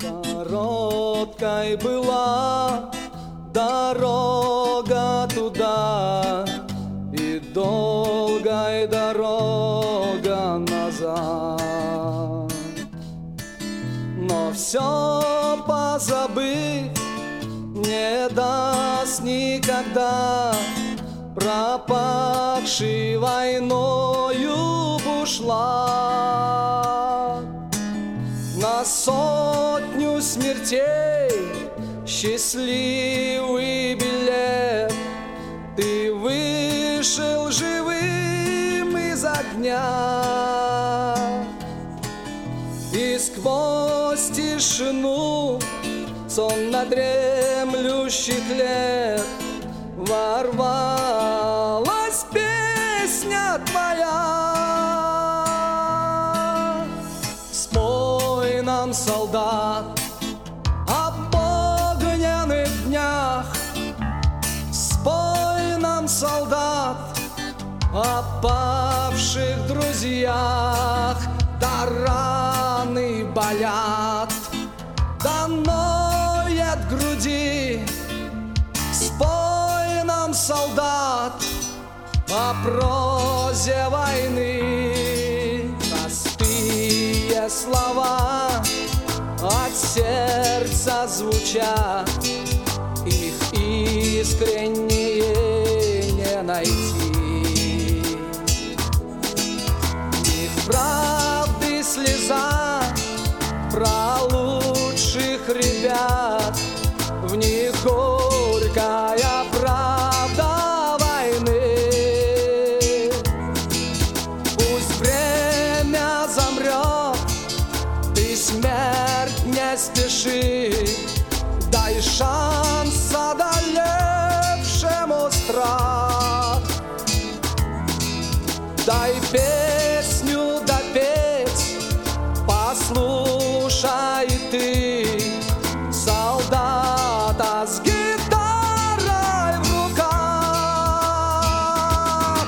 Короткой была дорога туда, и долгой дорога назад. Но все позабыть не даст никогда пропавший войною бушлат. На сотню смертей счастливый билет, ты вышел живым из огня, и сквозь тишину сонно дремлющих лет ворвалась песня твоя. Спой нам, солдат, об огненных днях, спой нам, солдат, о павших друзьях. Да раны болят, да ноет груди, спой нам, солдат, о прозе войны. Простые слова от сердца звучат, их искреннее не найти. Их правды слеза про лучших ребят, в них горькая правда войны. Пусть время замрет, ты смерть не спеши, дай шанс одолевшему страх. Дай песню допеть, послушай ты солдата с гитарой в руках.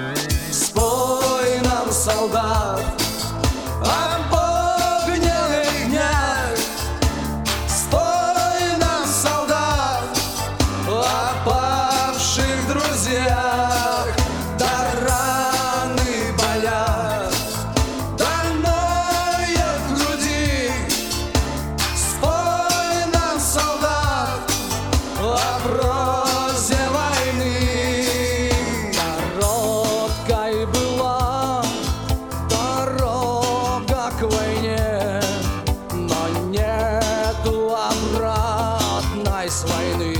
Спой нам, солдат, об огненных днях, спой нам, солдат, о павших друзьях. Да раны болят, да ноет в груди, спой нам, солдат, о прозе войны. Короткой была дорога к войне, но нету обратной с войны.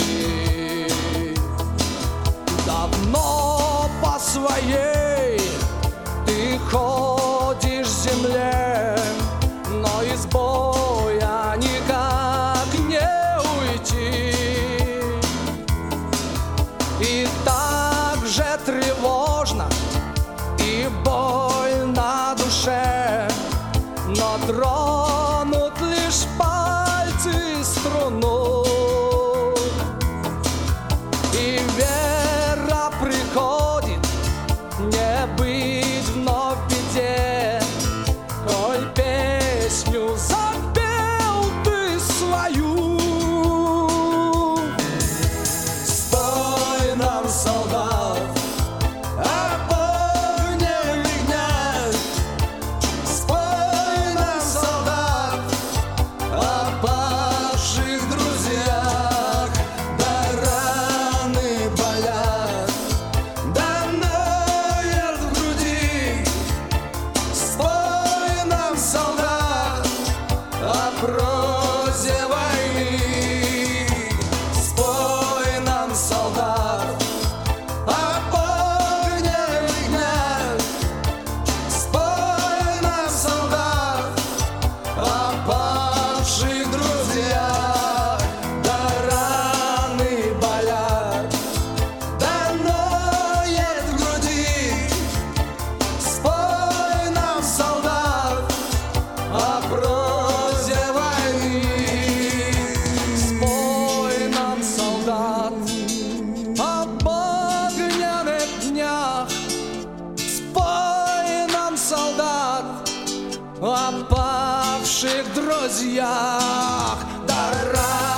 Давно по своей ты ходишь земле, но из боя никак не уйти. И так же тревожно и больно на душе, но тронут лишь пальцы струну. И вера приходит не быть вновь в беде, коль песню запел ты свою. Спой нам, солдат, об огненных днях, спой нам, солдат, о павших друзьях. Да раны болят, да ноет в груди, спой нам, солдат, павших друзьях, да